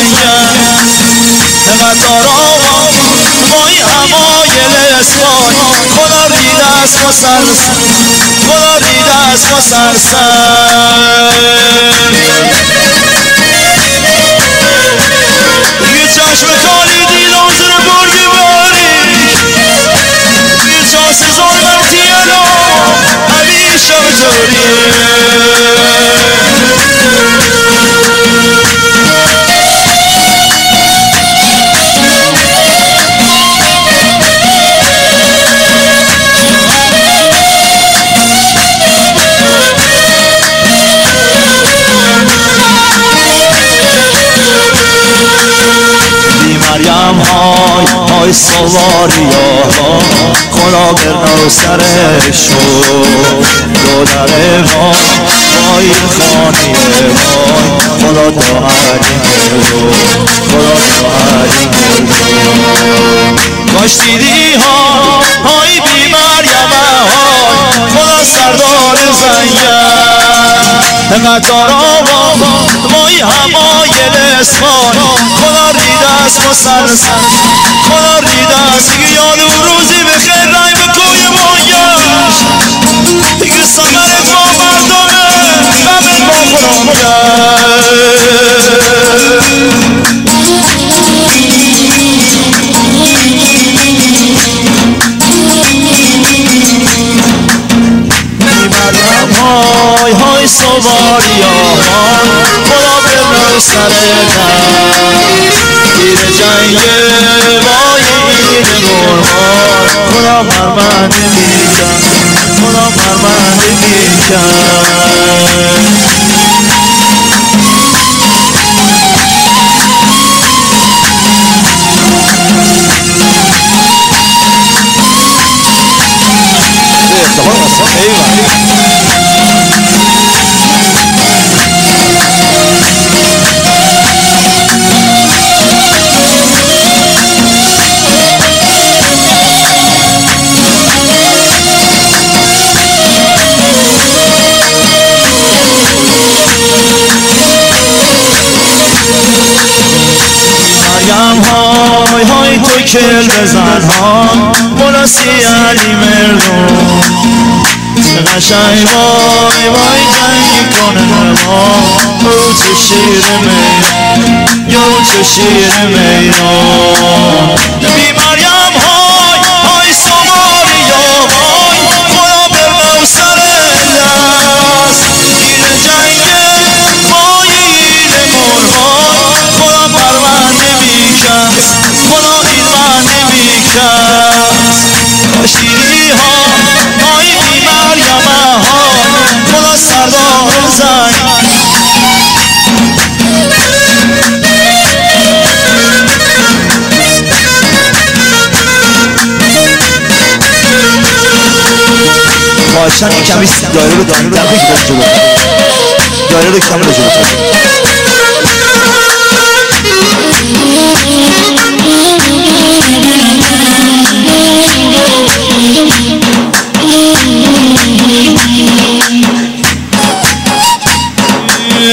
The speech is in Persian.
زنگم قطارا مای همایل اسفان خدا ریده است و سرسر خدا ریده است و سرسر یه چشم کاری دیدم زیر برگ باریک یه چاس زارم تیلا همیشه بطوری مریم های سواریا خدا برنو سرشو دو دره وای خانیه وای خدا داری گردو خدا داری گردو کاش دیدی های بی مریم های خدا سردار زنگم قطارا مای همایل اسفان خدا ریده است و سرسر خدا ریده است دیگه یاد اون روزی بخیر رای به کوی ما گشت دیگه سمرت با مردمه غمت با خودم گشت مریم های سواریا خدا برنو سرتن گیر جنگ وای این مرغان خدا مرمن نمیکن خدا مرمن نمیکن های تو کل بزن ها ملاسی علی مردم قشنگ وای جنگی کنه ما رو چه شیر میران یا چه شیر میران بی مریم های سواریا وای خدا برنو سر دست گیر جنگ وای این مرغان خدا پرون نمیکن خدا این من نمیکن کاش دیدی های بی مریم ها خدا سردار زنگ خواهشن این کمی دایره رو دایره رو جلو دایره رو کمی رو جلو